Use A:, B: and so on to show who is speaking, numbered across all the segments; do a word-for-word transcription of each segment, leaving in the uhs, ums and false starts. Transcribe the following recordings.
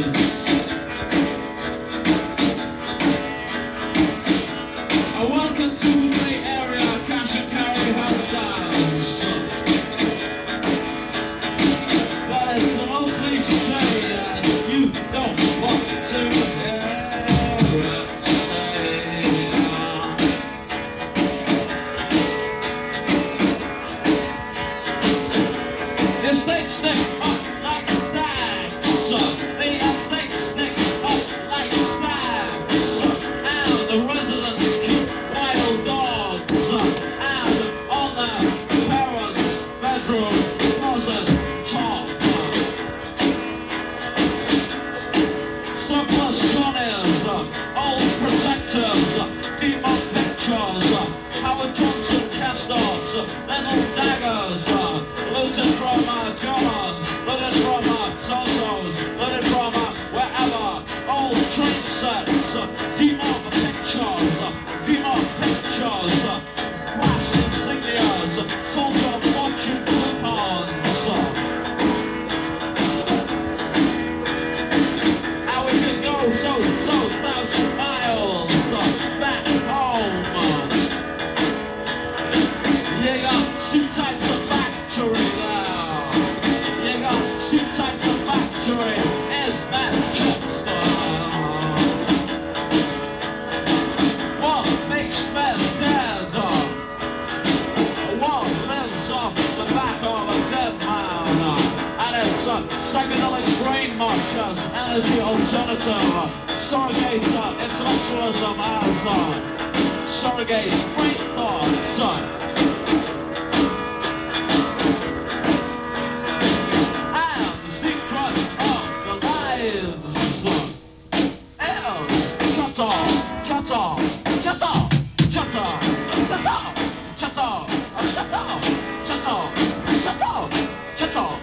A: Psychedelic brain mush energy alternative, surrogate uh, intellectualism as uh, surrogate great thoughts. Uh, and the secret of the lives is chatter, chatter, chatter, chatter, chatter, chatter, chatter, chatter, chatter, chatter.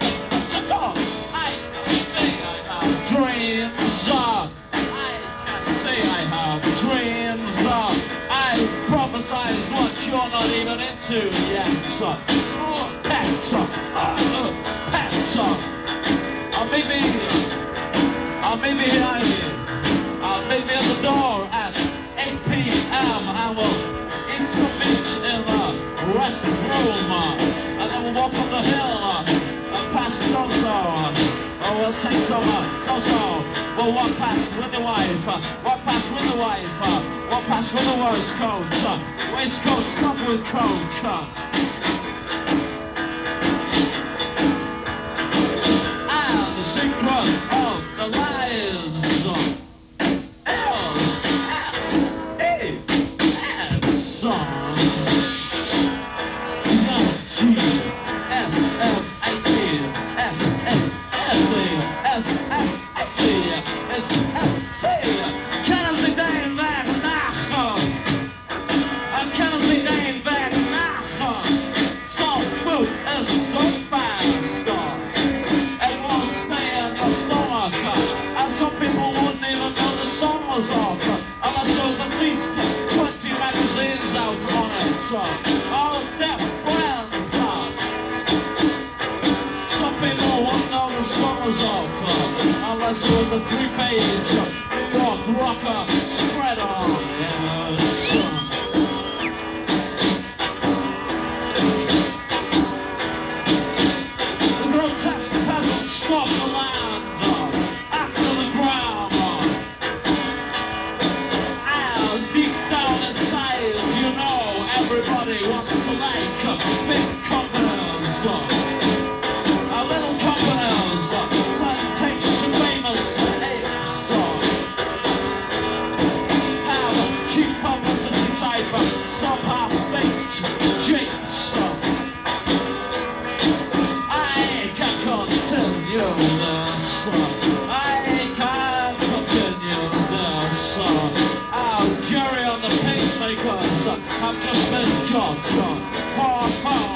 A: Dreams, uh, I can say I have dreams, uh, I prophesize what you're not even into yet. Uh, pet, uh, uh, pet, uh, uh, maybe, uh, maybe I, uh, maybe at the door at eight p m I will eat some meat in the rest room, uh, and then we'll walk up the hill, uh, and past so-so. Oh, we'll take some uh, so-so. We'll walk past with the wife, uh, walk past with the wife, uh, walk past with the waistcoat, uh, waistcoat stuffed with coke. Uh. And the secret of the lives uh, L's, S, A, S, uh, T, S, M, A, T, S, M, S, F, H, S, F, C. Kennen Sie den Weg nach? Kennen Sie den Weg nach? Soft food is so fast. It won't stay in your stomach. And some people wouldn't even know the song was off unless there was at least twenty magazines out on it. Oh, deaf friends. Some people wouldn't know the song was off unless it was a three-page New York rocker spread on. Yes. The grotesque peasants stalk the land after the ground. And deep down inside, you know, everybody wants to like big companies. A little companies, sanitation famous apes. Have cheap publicity type, some half-baked japes. I can continue this. I can continue this. Oh, Jerry and the pacemakers have just been shot. Ha ha.